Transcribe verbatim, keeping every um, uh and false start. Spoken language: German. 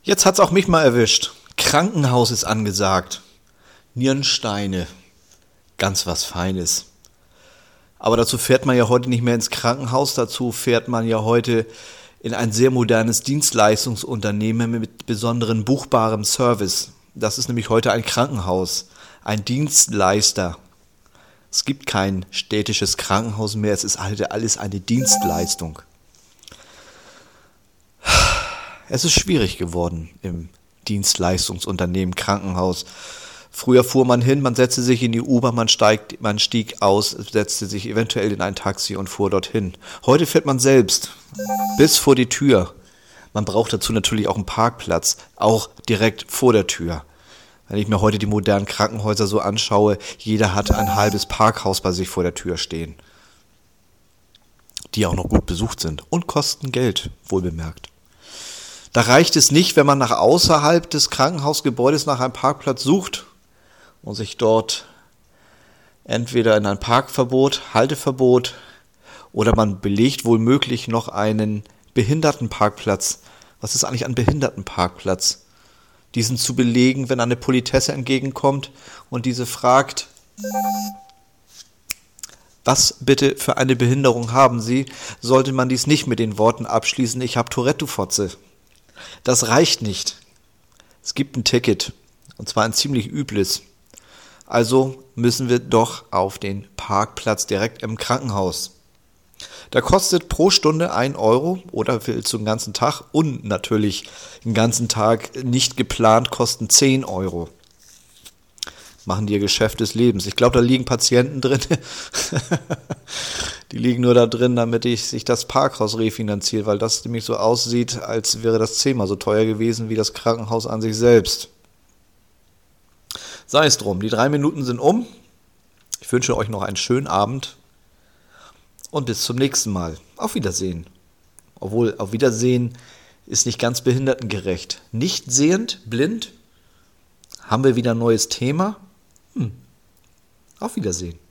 Jetzt hat's auch mich mal erwischt. Krankenhaus ist angesagt. Nierensteine. Ganz was Feines. Aber dazu fährt man ja heute nicht mehr ins Krankenhaus. Dazu fährt man ja heute in ein sehr modernes Dienstleistungsunternehmen mit besonderen buchbarem Service. Das ist nämlich heute ein Krankenhaus. Ein Dienstleister. Es gibt kein städtisches Krankenhaus mehr. Es ist heute alles eine Dienstleistung. Es ist schwierig geworden im Dienstleistungsunternehmen Krankenhaus. Früher fuhr man hin, man setzte sich in die U-Bahn, man, steigt, man stieg aus, setzte sich eventuell in ein Taxi und fuhr dorthin. Heute fährt man selbst bis vor die Tür. Man braucht dazu natürlich auch einen Parkplatz, auch direkt vor der Tür. Wenn ich mir heute die modernen Krankenhäuser so anschaue, jeder hat ein halbes Parkhaus bei sich vor der Tür stehen, die auch noch gut besucht sind und kosten Geld, wohlbemerkt. Da reicht es nicht, wenn man nach außerhalb des Krankenhausgebäudes nach einem Parkplatz sucht und sich dort entweder in ein Parkverbot, Halteverbot oder man belegt womöglich noch einen Behindertenparkplatz. Was ist eigentlich ein Behindertenparkplatz? Diesen zu belegen, wenn eine Politesse entgegenkommt und diese fragt, was bitte für eine Behinderung haben Sie, sollte man dies nicht mit den Worten abschließen, ich habe Tourette, du Fotze. Das reicht nicht. Es gibt ein Ticket, und zwar ein ziemlich übles. Also müssen wir doch auf den Parkplatz direkt im Krankenhaus. Der kostet pro Stunde ein Euro oder willst du den ganzen Tag und natürlich den ganzen Tag nicht geplant kosten zehn Euro. Machen die ihr Geschäft des Lebens. Ich glaube, da liegen Patienten drin. Die liegen nur da drin, damit ich sich das Parkhaus refinanziere, weil das nämlich so aussieht, als wäre das zehnmal so teuer gewesen wie das Krankenhaus an sich selbst. Sei es drum, die drei Minuten sind um. Ich wünsche euch noch einen schönen Abend und bis zum nächsten Mal. Auf Wiedersehen. Obwohl, auf Wiedersehen ist nicht ganz behindertengerecht. Nicht sehend, blind, haben wir wieder ein neues Thema? Hm. Auf Wiedersehen.